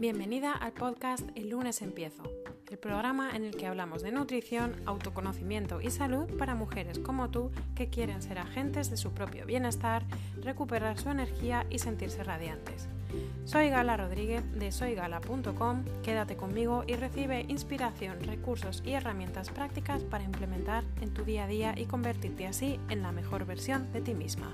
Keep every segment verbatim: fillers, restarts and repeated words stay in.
Bienvenida al podcast El lunes empiezo, el programa en el que hablamos de nutrición, autoconocimiento y salud para mujeres como tú que quieren ser agentes de su propio bienestar, recuperar su energía y sentirse radiantes. Soy Gala Rodríguez de soy gala punto com, quédate conmigo y recibe inspiración, recursos y herramientas prácticas para implementar en tu día a día y convertirte así en la mejor versión de ti misma.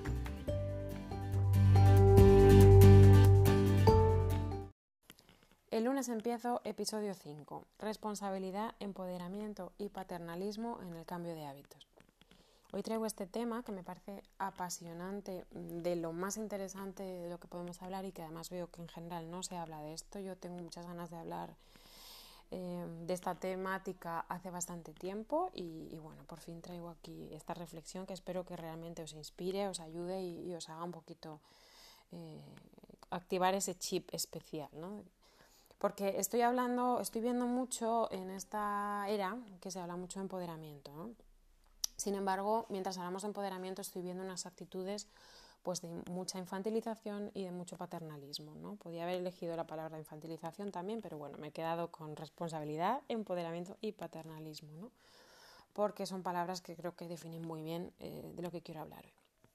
El lunes empiezo, episodio cinco, responsabilidad, empoderamiento y paternalismo en el cambio de hábitos. Hoy traigo este tema que me parece apasionante, de lo más interesante de lo que podemos hablar y que además veo que en general no se habla de esto. Yo tengo muchas ganas de hablar eh, de esta temática hace bastante tiempo y, y bueno, por fin traigo aquí esta reflexión que espero que realmente os inspire, os ayude y, y os haga un poquito eh, activar ese chip especial, ¿no? Porque estoy hablando, estoy viendo mucho en esta era que se habla mucho de empoderamiento, ¿no? Sin embargo, mientras hablamos de empoderamiento estoy viendo unas actitudes pues de mucha infantilización y de mucho paternalismo, ¿no? Podía haber elegido la palabra infantilización también, pero bueno, me he quedado con responsabilidad, empoderamiento y paternalismo, ¿no? Porque son palabras que creo que definen muy bien eh, de lo que quiero hablar hoy.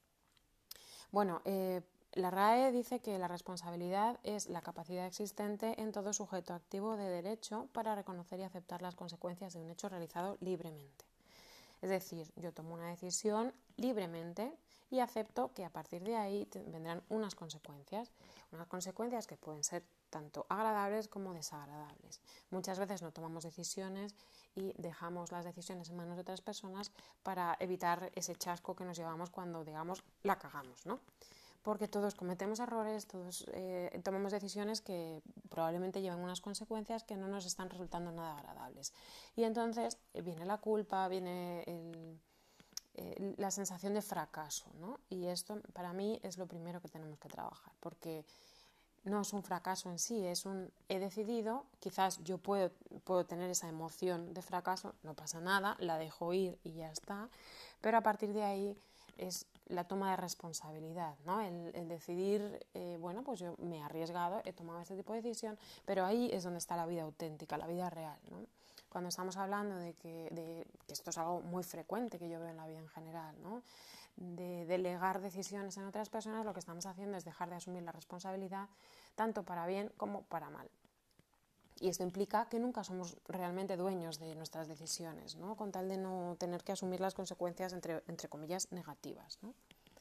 Bueno, eh, la R A E dice que la responsabilidad es la capacidad existente en todo sujeto activo de derecho para reconocer y aceptar las consecuencias de un hecho realizado libremente. Es decir, yo tomo una decisión libremente y acepto que a partir de ahí vendrán unas consecuencias, unas consecuencias que pueden ser tanto agradables como desagradables. Muchas veces no tomamos decisiones y dejamos las decisiones en manos de otras personas para evitar ese chasco que nos llevamos cuando, digamos, la cagamos, ¿no? Porque todos cometemos errores, todos eh, tomamos decisiones que probablemente llevan unas consecuencias que no nos están resultando nada agradables. Y entonces eh, viene la culpa, viene el, eh, la sensación de fracaso, ¿no? Y esto para mí es lo primero que tenemos que trabajar, porque no es un fracaso en sí, es un he decidido, quizás yo puedo, puedo tener esa emoción de fracaso, no pasa nada, la dejo ir y ya está, pero a partir de ahí es la toma de responsabilidad, ¿no? El, el decidir, eh, bueno, pues yo me he arriesgado, he tomado este tipo de decisión, pero ahí es donde está la vida auténtica, la vida real, ¿no? Cuando estamos hablando de que, de que esto es algo muy frecuente que yo veo en la vida en general, ¿no? De delegar decisiones en otras personas, lo que estamos haciendo es dejar de asumir la responsabilidad tanto para bien como para mal. Y esto implica que nunca somos realmente dueños de nuestras decisiones, ¿no? Con tal de no tener que asumir las consecuencias, entre, entre comillas, negativas, ¿no?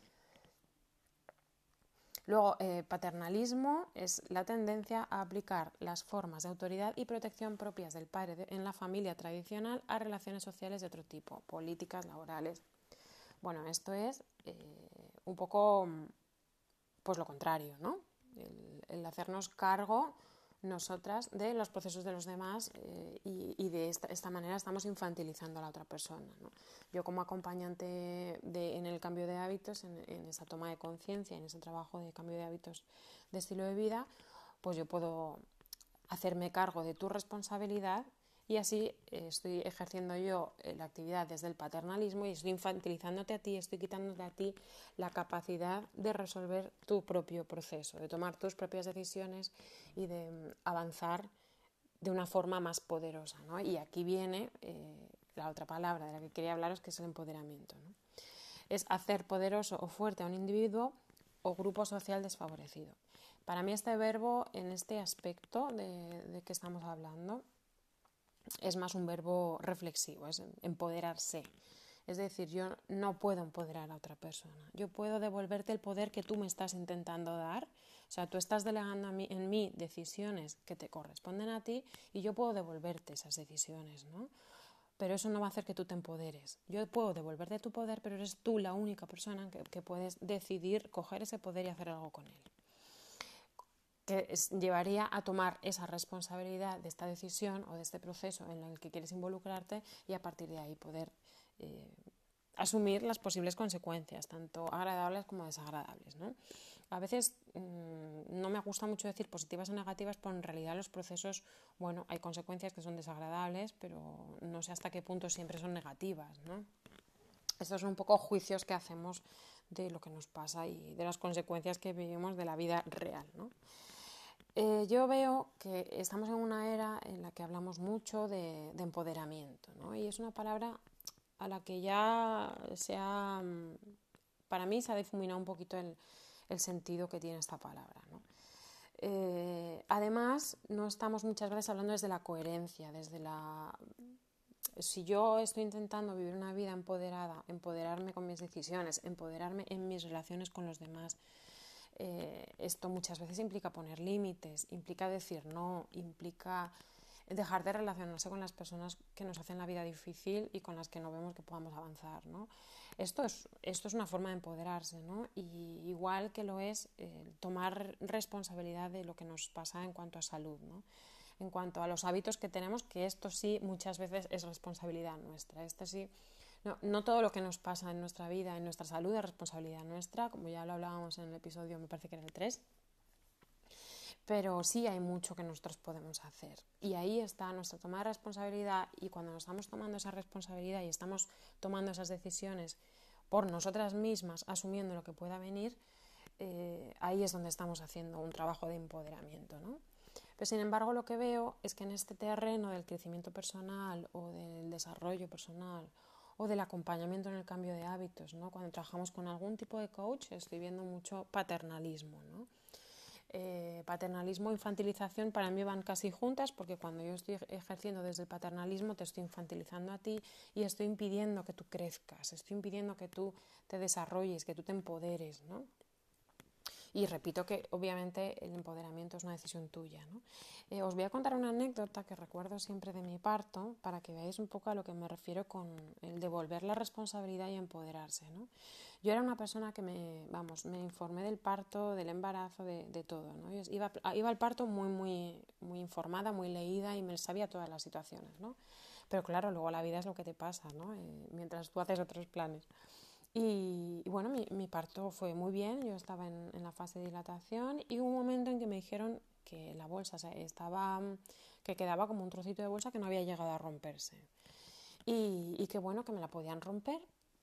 Luego, eh, paternalismo es la tendencia a aplicar las formas de autoridad y protección propias del padre de, en la familia tradicional a relaciones sociales de otro tipo, políticas, laborales. Bueno, esto es eh, un poco pues lo contrario, ¿no? El, el hacernos cargo nosotras de los procesos de los demás eh, y, y de esta, esta manera estamos infantilizando a la otra persona, ¿no? Yo como acompañante de, en el cambio de hábitos, en, en esa toma de conciencia, en ese trabajo de cambio de hábitos de estilo de vida, pues yo puedo hacerme cargo de tu responsabilidad y así eh, estoy ejerciendo yo eh, la actividad desde el paternalismo y estoy infantilizándote a ti, estoy quitándote a ti la capacidad de resolver tu propio proceso, de tomar tus propias decisiones y de um, avanzar de una forma más poderosa, ¿no? Y aquí viene eh, la otra palabra de la que quería hablaros, que es el empoderamiento, ¿no? Es hacer poderoso o fuerte a un individuo o grupo social desfavorecido. Para mí este verbo en este aspecto de, de que estamos hablando es más un verbo reflexivo, es empoderarse. Es decir, yo no puedo empoderar a otra persona. Yo puedo devolverte el poder que tú me estás intentando dar. O sea, tú estás delegando a mí, en mí decisiones que te corresponden a ti y yo puedo devolverte esas decisiones, ¿no? Pero eso no va a hacer que tú te empoderes. Yo puedo devolverte tu poder, pero eres tú la única persona que, que puedes decidir coger ese poder y hacer algo con él. Que es, llevaría a tomar esa responsabilidad de esta decisión o de este proceso en el que quieres involucrarte y a partir de ahí poder eh, asumir las posibles consecuencias, tanto agradables como desagradables, ¿no? A veces mmm, no me gusta mucho decir positivas o negativas, pero en realidad los procesos, bueno, hay consecuencias que son desagradables, pero no sé hasta qué punto siempre son negativas, ¿no? Estos son un poco juicios que hacemos de lo que nos pasa y de las consecuencias que vivimos de la vida real, ¿no? Eh, yo veo que estamos en una era en la que hablamos mucho de, de empoderamiento, ¿no? Y es una palabra a la que ya se ha, para mí se ha difuminado un poquito el, el sentido que tiene esta palabra, ¿no? Eh, además, no estamos muchas veces hablando desde la coherencia, desde la... Si yo estoy intentando vivir una vida empoderada, empoderarme con mis decisiones, empoderarme en mis relaciones con los demás, eh, esto muchas veces implica poner límites, implica decir no, implica dejar de relacionarse con las personas que nos hacen la vida difícil y con las que no vemos que podamos avanzar, ¿no? Esto es, esto es una forma de empoderarse, ¿no? Y igual que lo es eh, tomar responsabilidad de lo que nos pasa en cuanto a salud, ¿no? En cuanto a los hábitos que tenemos, que esto sí muchas veces es responsabilidad nuestra. Esto sí, no, no todo lo que nos pasa en nuestra vida, en nuestra salud, es responsabilidad nuestra, como ya lo hablábamos en el episodio, me parece que era el tres, pero sí hay mucho que nosotros podemos hacer. Y ahí está nuestra toma de responsabilidad, y cuando nos estamos tomando esa responsabilidad y estamos tomando esas decisiones por nosotras mismas, asumiendo lo que pueda venir, eh, ahí es donde estamos haciendo un trabajo de empoderamiento, ¿no? Pero sin embargo lo que veo es que en este terreno del crecimiento personal o del desarrollo personal o del acompañamiento en el cambio de hábitos, ¿no? Cuando trabajamos con algún tipo de coach estoy viendo mucho paternalismo, ¿no? Eh, paternalismo e infantilización para mí van casi juntas, porque cuando yo estoy ejerciendo desde el paternalismo te estoy infantilizando a ti y estoy impidiendo que tú crezcas, estoy impidiendo que tú te desarrolles, que tú te empoderes, ¿no? Y repito que obviamente el empoderamiento es una decisión tuya, ¿no? Eh, os voy a contar una anécdota que recuerdo siempre de mi parto para que veáis un poco a lo que me refiero con el devolver la responsabilidad y empoderarse, ¿no? Yo era una persona que me, vamos, me informé del parto, del embarazo, de, de todo, ¿no? Yo iba, iba al parto muy, muy, muy informada, muy leída y me sabía todas las situaciones, ¿no? Pero claro, luego la vida es lo que te pasa, ¿no? Eh, mientras tú haces otros planes. Y, y bueno, mi, mi parto fue muy bien, yo estaba en, en la fase de dilatación y hubo un momento en que me dijeron que la bolsa, o sea, estaba, que quedaba como un trocito de bolsa que no había llegado a romperse. Y, y que bueno, que me la podían romper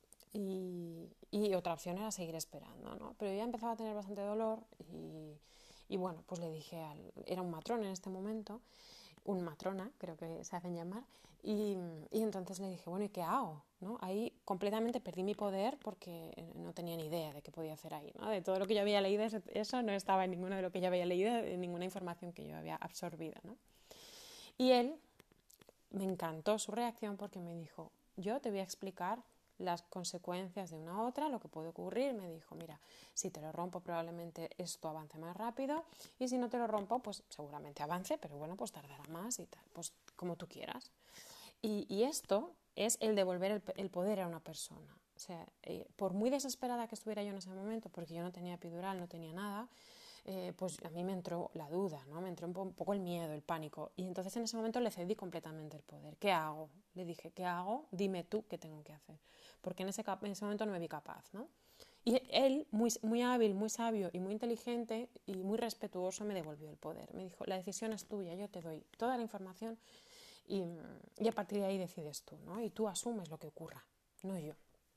y, y otra opción era seguir esperando, ¿no? Pero yo ya empezaba a tener bastante dolor y, y bueno, pues le dije al... Era un matrón en este momento, un matrona, creo que se hacen llamar, y, y entonces le dije, bueno, ¿y qué hago? ¿No? Ahí completamente perdí mi poder porque no tenía ni idea de qué podía hacer ahí, ¿no? De todo lo que yo había leído, eso no estaba en ninguno de lo que yo había leído, en ninguna información que yo había absorbido, ¿no? Y él, me encantó su reacción porque me dijo, yo te voy a explicar las consecuencias de una a otra, lo que puede ocurrir. Me dijo, mira, si te lo rompo probablemente esto avance más rápido y si no te lo rompo, pues seguramente avance, pero bueno, pues tardará más y tal, pues como tú quieras. Y, y esto es el devolver el, el poder a una persona. O sea, eh, por muy desesperada que estuviera yo en ese momento, porque yo no tenía epidural, no tenía nada, eh, pues a mí me entró la duda, ¿no? Me entró un, po un poco el miedo, el pánico. Y entonces en ese momento le cedí completamente el poder. ¿Qué hago? Le dije, ¿qué hago? Dime tú qué tengo que hacer. Porque en ese, en ese momento no me vi capaz, ¿no? Y él, muy, muy hábil, muy sabio y muy inteligente y muy respetuoso, me devolvió el poder. Me dijo, la decisión es tuya, yo te doy toda la información y, y a partir de ahí decides tú, ¿no? Y tú asumes lo que ocurra, no yo.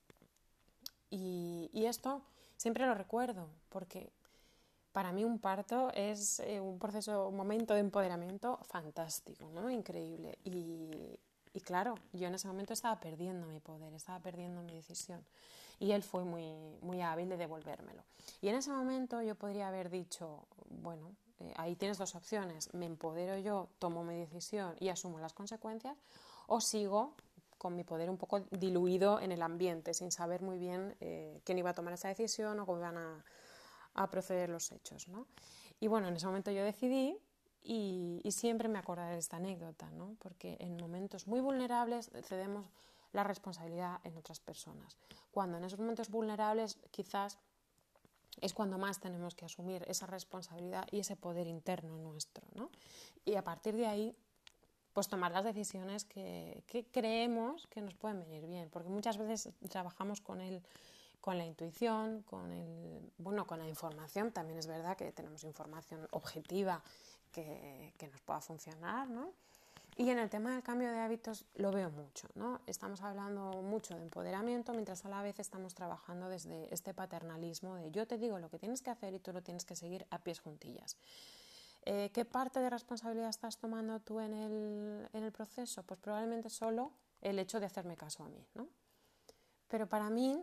Y, y esto siempre lo recuerdo porque para mí un parto es eh, un proceso, un momento de empoderamiento fantástico, ¿no? Increíble. Y, y claro, yo en ese momento estaba perdiendo mi poder, estaba perdiendo mi decisión. Y él fue muy, muy hábil de devolvérmelo. Y en ese momento yo podría haber dicho, bueno, eh, ahí tienes dos opciones, me empodero yo, tomo mi decisión y asumo las consecuencias, o sigo con mi poder un poco diluido en el ambiente, sin saber muy bien eh, quién iba a tomar esa decisión o cómo iban a a proceder los hechos, ¿no? Y bueno, en ese momento yo decidí y, y siempre me acordaré de esta anécdota, ¿no? Porque en momentos muy vulnerables cedemos la responsabilidad en otras personas. Cuando en esos momentos vulnerables quizás es cuando más tenemos que asumir esa responsabilidad y ese poder interno nuestro, ¿no? Y a partir de ahí pues tomar las decisiones que, que creemos que nos pueden venir bien, porque muchas veces trabajamos con el con la intuición, con el, bueno, con la información. También es verdad que tenemos información objetiva que, que nos pueda funcionar, ¿no? Y en el tema del cambio de hábitos lo veo mucho, ¿no? Estamos hablando mucho de empoderamiento, mientras a la vez estamos trabajando desde este paternalismo de yo te digo lo que tienes que hacer y tú lo tienes que seguir a pies juntillas. Eh, ¿Qué parte de responsabilidad estás tomando tú en el, en el proceso? Pues probablemente solo el hecho de hacerme caso a mí, ¿no? Pero para mí,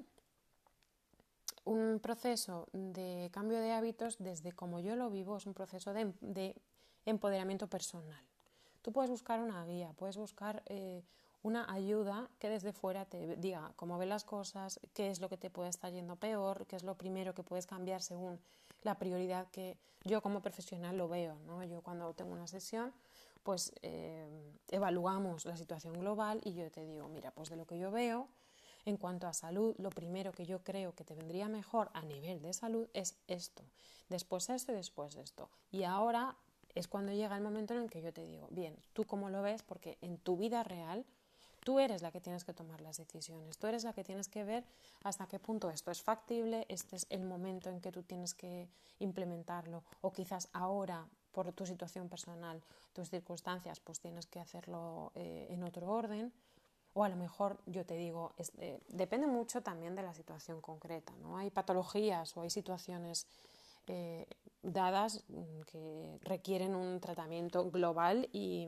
un proceso de cambio de hábitos, desde como yo lo vivo, es un proceso de, de empoderamiento personal. Tú puedes buscar una guía, puedes buscar eh, una ayuda que desde fuera te diga cómo ves las cosas, qué es lo que te puede estar yendo peor, qué es lo primero que puedes cambiar según la prioridad que yo como profesional lo veo, ¿no? Yo cuando tengo una sesión, pues eh, evaluamos la situación global y yo te digo, mira, pues de lo que yo veo, en cuanto a salud, lo primero que yo creo que te vendría mejor a nivel de salud es esto, después esto y después esto. Y ahora es cuando llega el momento en el que yo te digo, bien, ¿tú cómo lo ves? Porque en tu vida real tú eres la que tienes que tomar las decisiones, tú eres la que tienes que ver hasta qué punto esto es factible, este es el momento en que tú tienes que implementarlo, o quizás ahora, por tu situación personal, tus circunstancias, pues tienes que hacerlo eh, en otro orden. O a lo mejor, yo te digo, es, eh, depende mucho también de la situación concreta, ¿no? Hay patologías o hay situaciones eh, dadas que requieren un tratamiento global y,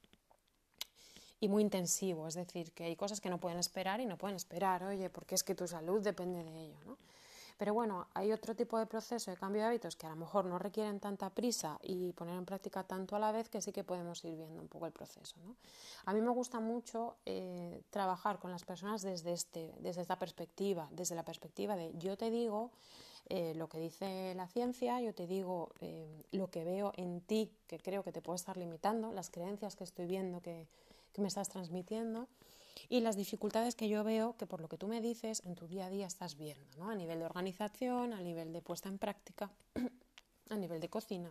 y muy intensivo. Es decir, que hay cosas que no pueden esperar y no pueden esperar, oye, porque es que tu salud depende de ello, ¿no? Pero bueno, hay otro tipo de proceso de cambio de hábitos que a lo mejor no requieren tanta prisa y poner en práctica tanto a la vez, que sí que podemos ir viendo un poco el proceso, ¿no? A mí me gusta mucho eh, trabajar con las personas desde, este, desde esta perspectiva, desde la perspectiva de yo te digo eh, lo que dice la ciencia, yo te digo eh, lo que veo en ti, que creo que te puede estar limitando, las creencias que estoy viendo que, que me estás transmitiendo, y las dificultades que yo veo que por lo que tú me dices en tu día a día estás viendo, ¿no? A nivel de organización, a nivel de puesta en práctica, a nivel de cocina.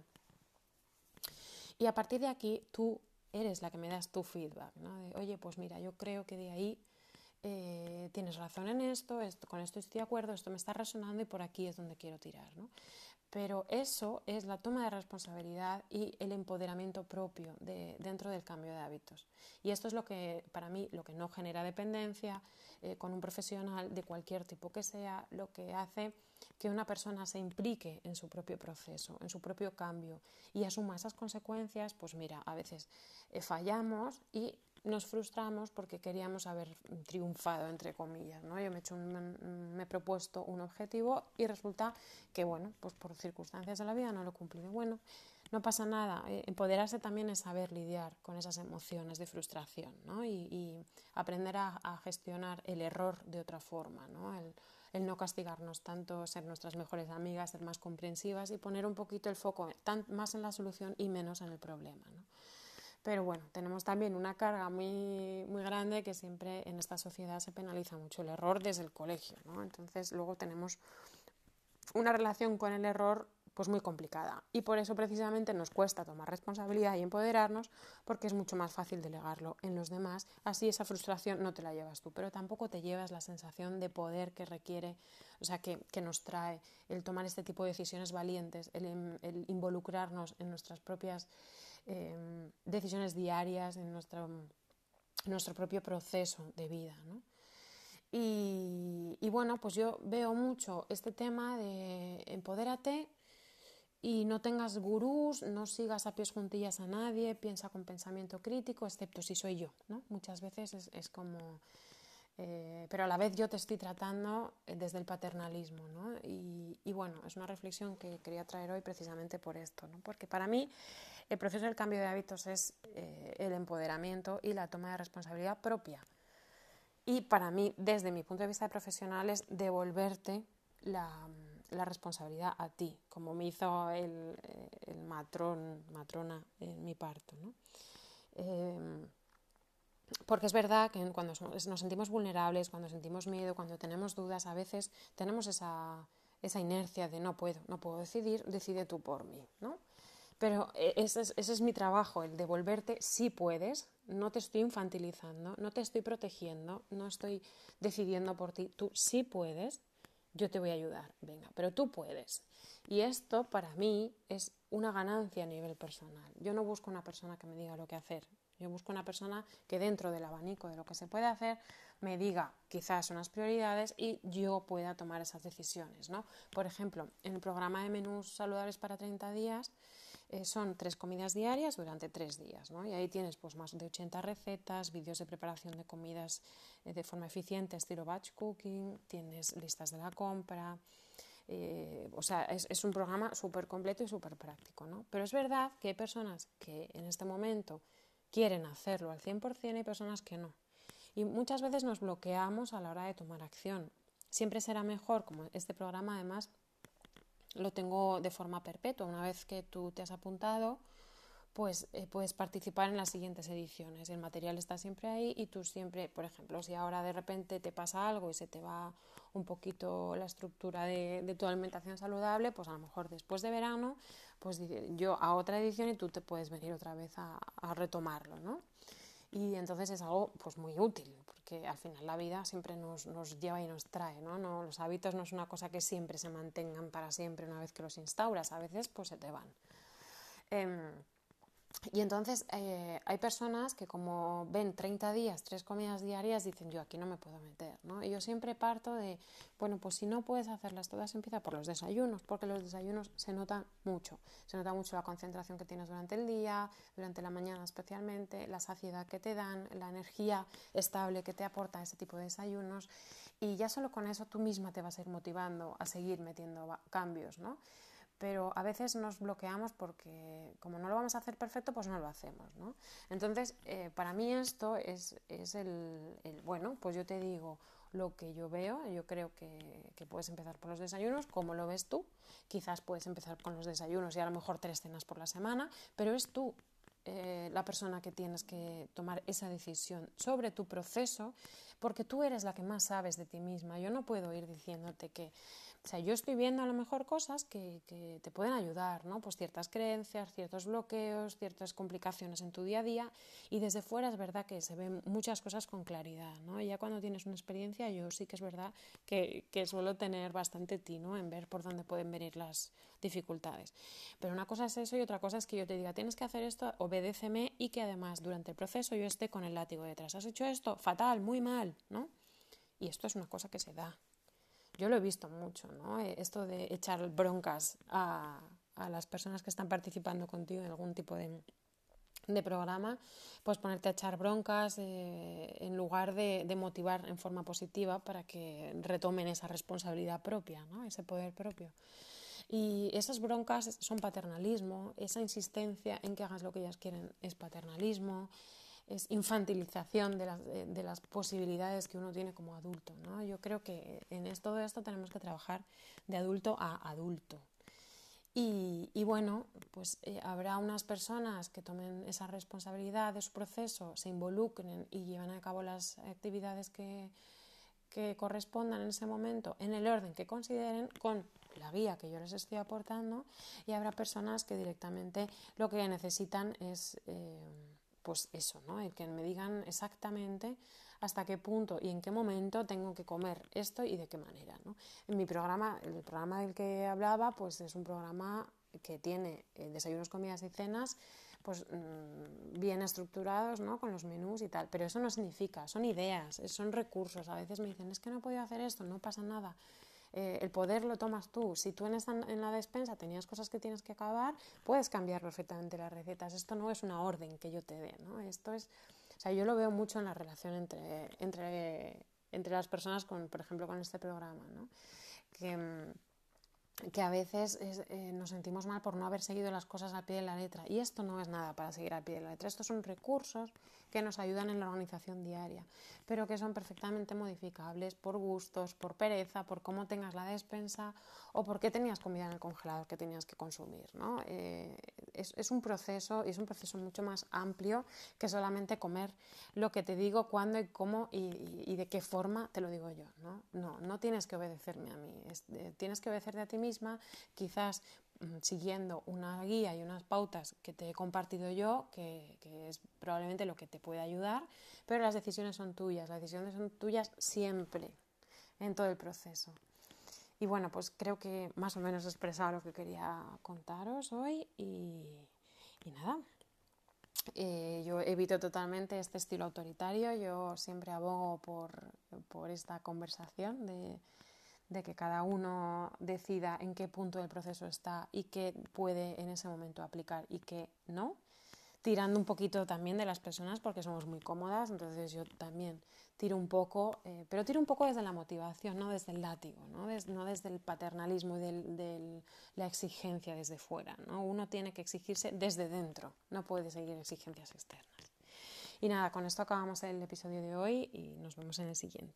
Y a partir de aquí tú eres la que me das tu feedback, ¿no? De, oye, pues mira, yo creo que de ahí eh, tienes razón en esto, esto, con esto estoy de acuerdo, esto me está resonando y por aquí es donde quiero tirar, ¿no? Pero eso es la toma de responsabilidad y el empoderamiento propio de, dentro del cambio de hábitos. Y esto es lo que, para mí, lo que no genera dependencia eh, con un profesional de cualquier tipo que sea, lo que hace que una persona se implique en su propio proceso, en su propio cambio y asuma esas consecuencias. Pues mira, a veces eh, fallamos y nos frustramos porque queríamos haber triunfado, entre comillas, ¿no? Yo me he, hecho un, me he propuesto un objetivo y resulta que, bueno, pues por circunstancias de la vida no lo he cumplido. Bueno, no pasa nada. Eh, empoderarse también es saber lidiar con esas emociones de frustración, ¿no? Y, y aprender a, a gestionar el error de otra forma, ¿no? El, el no castigarnos tanto, ser nuestras mejores amigas, ser más comprensivas y poner un poquito el foco tan, más en la solución y menos en el problema, ¿no? Pero bueno, tenemos también una carga muy, muy grande que siempre en esta sociedad se penaliza mucho el error desde el colegio, ¿no? Entonces luego tenemos una relación con el error pues muy complicada y por eso precisamente nos cuesta tomar responsabilidad y empoderarnos, porque es mucho más fácil delegarlo en los demás, así esa frustración no te la llevas tú, pero tampoco te llevas la sensación de poder que requiere, o sea, que, que nos trae el tomar este tipo de decisiones valientes, el, el involucrarnos en nuestras propias eh, decisiones diarias, en nuestro, en nuestro propio proceso de vida, ¿no? Y, y bueno, pues yo veo mucho este tema de empodérate y no tengas gurús, no sigas a pies juntillas a nadie, piensa con pensamiento crítico, excepto si soy yo, ¿no? Muchas veces es, es como... Eh, pero a la vez yo te estoy tratando desde el paternalismo, ¿no? Y, y bueno, es una reflexión que quería traer hoy precisamente por esto, ¿no? Porque para mí el proceso del cambio de hábitos es eh, el empoderamiento y la toma de responsabilidad propia. Y para mí, desde mi punto de vista profesional, es devolverte la, la responsabilidad a ti, como me hizo el, el matrón, matrona en mi parto, ¿no? Eh, porque es verdad que cuando nos sentimos vulnerables, cuando sentimos miedo, cuando tenemos dudas, a veces tenemos esa, esa inercia de no puedo, no puedo decidir, decide tú por mí, ¿no? Pero ese es, ese es mi trabajo, el devolverte si puedes, no te estoy infantilizando, no te estoy protegiendo, no estoy decidiendo por ti, tú sí puedes, yo te voy a ayudar, venga, pero tú puedes. Y esto para mí es una ganancia a nivel personal. Yo no busco una persona que me diga lo que hacer, yo busco una persona que dentro del abanico de lo que se puede hacer me diga quizás unas prioridades y yo pueda tomar esas decisiones, ¿no? Por ejemplo, en el programa de menús saludables para treinta días, Eh, son tres comidas diarias durante tres días, ¿no? Y ahí tienes pues más de ochenta recetas, vídeos de preparación de comidas eh, de forma eficiente, estilo batch cooking, tienes listas de la compra. Eh, o sea, es, es un programa súper completo y súper práctico, ¿no? Pero es verdad que hay personas que en este momento quieren hacerlo al cien por ciento y personas que no. Y muchas veces nos bloqueamos a la hora de tomar acción. Siempre será mejor, como este programa además lo tengo de forma perpetua. Una vez que tú te has apuntado, pues eh, puedes participar en las siguientes ediciones. El material está siempre ahí y tú siempre, por ejemplo, si ahora de repente te pasa algo y se te va un poquito la estructura de, de tu alimentación saludable, pues a lo mejor después de verano, pues yo a otra edición y tú te puedes venir otra vez a, a retomarlo, ¿no? Y entonces es algo pues muy útil, porque al final la vida siempre nos, nos lleva y nos trae, ¿no? No, los hábitos no es una cosa que siempre se mantengan para siempre una vez que los instauras, a veces pues se te van. Eh, y entonces eh, hay personas que como ven treinta días, tres comidas diarias, dicen yo aquí no me puedo meter, ¿no? Y yo siempre parto de, bueno, pues si no puedes hacerlas todas, empieza por los desayunos, porque los desayunos se notan mucho. Se nota mucho la concentración que tienes durante el día, durante la mañana especialmente, la saciedad que te dan, la energía estable que te aporta ese tipo de desayunos. Y ya solo con eso tú misma te vas a ir motivando a seguir metiendo cambios, ¿no? Pero a veces nos bloqueamos porque como no lo vamos a hacer perfecto, pues no lo hacemos, ¿no? Entonces, eh, para mí esto es, es el, el, bueno, pues yo te digo lo que yo veo, yo creo que, que puedes empezar por los desayunos, como lo ves tú, quizás puedes empezar con los desayunos y a lo mejor tres cenas por la semana, pero es tú eh, la persona que tienes que tomar esa decisión sobre tu proceso, porque tú eres la que más sabes de ti misma. Yo no puedo ir diciéndote que, o sea, yo estoy viendo a lo mejor cosas que, que te pueden ayudar, ¿no? Pues ciertas creencias, ciertos bloqueos, ciertas complicaciones en tu día a día, y desde fuera es verdad que se ven muchas cosas con claridad, ¿no? Y ya cuando tienes una experiencia, yo sí que es verdad que, que suelo tener bastante tino en ver por dónde pueden venir las dificultades. Pero una cosa es eso y otra cosa es que yo te diga, tienes que hacer esto, obedéceme, y que además durante el proceso yo esté con el látigo detrás. ¿Has hecho esto? Fatal, muy mal, ¿no? Y esto es una cosa que se da. Yo lo he visto mucho, ¿no? Esto de echar broncas a, a las personas que están participando contigo en algún tipo de, de programa, pues ponerte a echar broncas eh, en lugar de, de motivar en forma positiva para que retomen esa responsabilidad propia, ¿no? Ese poder propio. Y esas broncas son paternalismo, esa insistencia en que hagas lo que ellas quieren es paternalismo, es infantilización de las, de, de las posibilidades que uno tiene como adulto, ¿no? Yo creo que en esto, todo esto tenemos que trabajar de adulto a adulto. Y, y bueno, pues eh, habrá unas personas que tomen esa responsabilidad de su proceso, se involucren y lleven a cabo las actividades que, que correspondan en ese momento, en el orden que consideren, con la guía que yo les estoy aportando, y habrá personas que directamente lo que necesitan es eh, pues eso, ¿no? El que me digan exactamente hasta qué punto y en qué momento tengo que comer esto y de qué manera, ¿no? En mi programa, el programa del que hablaba, pues es un programa que tiene eh, desayunos, comidas y cenas pues mmm, bien estructurados, ¿no? Con los menús y tal, pero eso no significa, son ideas, son recursos. A veces me dicen, es que no he podido hacer esto, no pasa nada. Eh, el poder lo tomas tú. Si tú en, esta, en la despensa tenías cosas que tienes que acabar, puedes cambiar perfectamente las recetas. Esto no es una orden que yo te dé, ¿no? Esto es, o sea, yo lo veo mucho en la relación entre, entre, entre las personas, con, por ejemplo, con este programa, ¿no? Que, que a veces es, eh, nos sentimos mal por no haber seguido las cosas al pie de la letra, y esto no es nada para seguir al pie de la letra. Estos son recursos que nos ayudan en la organización diaria, pero que son perfectamente modificables por gustos, por pereza, por cómo tengas la despensa o por qué tenías comida en el congelador que tenías que consumir, ¿no? Eh, es, es un proceso, y es un proceso mucho más amplio que solamente comer lo que te digo, cuándo y cómo y, y, y de qué forma te lo digo yo, ¿no? No, no tienes que obedecerme a mí, es, eh, tienes que obedecerte a ti misma, quizás mmm, siguiendo una guía y unas pautas que te he compartido yo, que, que es probablemente lo que te puede ayudar, pero las decisiones son tuyas, las decisiones son tuyas siempre, en todo el proceso. Y bueno, pues creo que más o menos he expresado lo que quería contaros hoy y, y nada. Eh, yo evito totalmente este estilo autoritario, yo siempre abogo por, por esta conversación de, de que cada uno decida en qué punto del proceso está y qué puede en ese momento aplicar y qué no, tirando un poquito también de las personas porque somos muy cómodas, entonces yo también tiro un poco, eh, pero tiro un poco desde la motivación, no desde el látigo, no, Des, no desde el paternalismo y del, del, la exigencia desde fuera, ¿no? Uno tiene que exigirse desde dentro, no puede seguir exigencias externas. Y nada, con esto acabamos el episodio de hoy y nos vemos en el siguiente.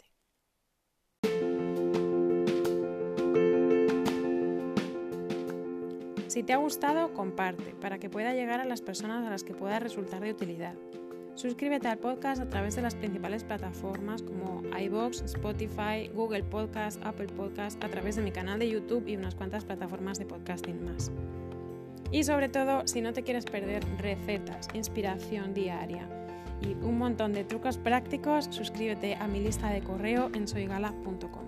Si te ha gustado, comparte, para que pueda llegar a las personas a las que pueda resultar de utilidad. Suscríbete al podcast a través de las principales plataformas como iVoox, Spotify, Google Podcast, Apple Podcast, a través de mi canal de YouTube y unas cuantas plataformas de podcasting más. Y sobre todo, si no te quieres perder recetas, inspiración diaria y un montón de trucos prácticos, suscríbete a mi lista de correo en soygala punto com.